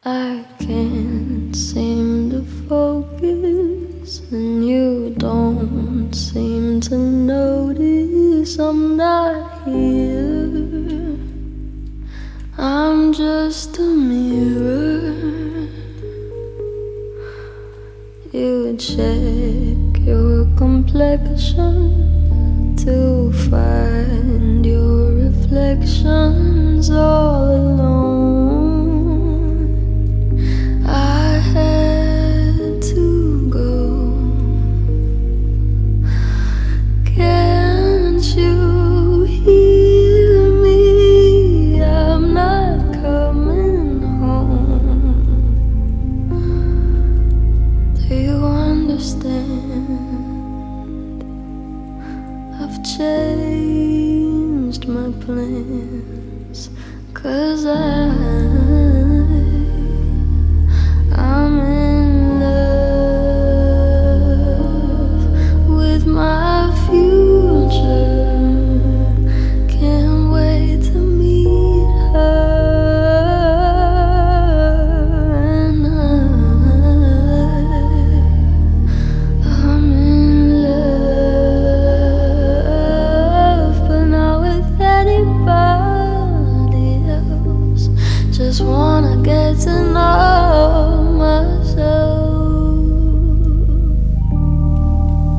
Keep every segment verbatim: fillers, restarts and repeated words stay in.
I can't seem to focus, and you don't seem to notice I'm not here. I'm just a mirror. You check your complexion to find your reflections all alone. I had to go. Can't you hear me? I'm not coming home. Do you understand? I've changed my plans, 'cause I I'm in love with my future. Can't wait to meet her, and I I'm in love, but not with anybody else. Just wanna get to know myself.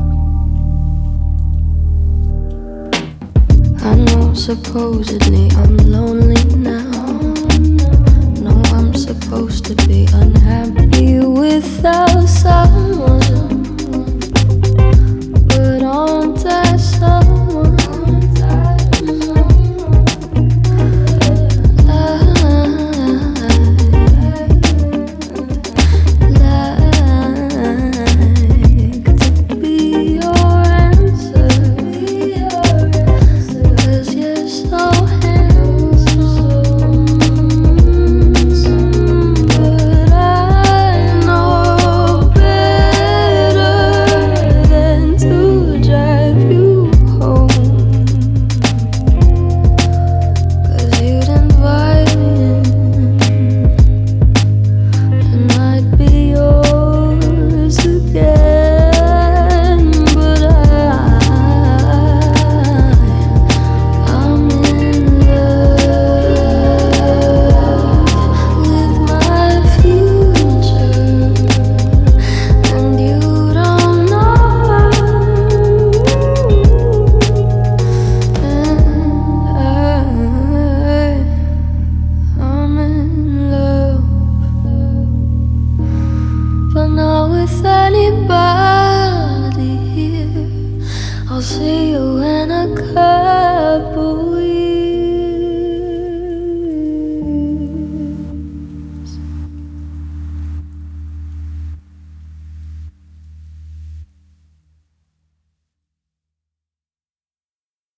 I know supposedly I'm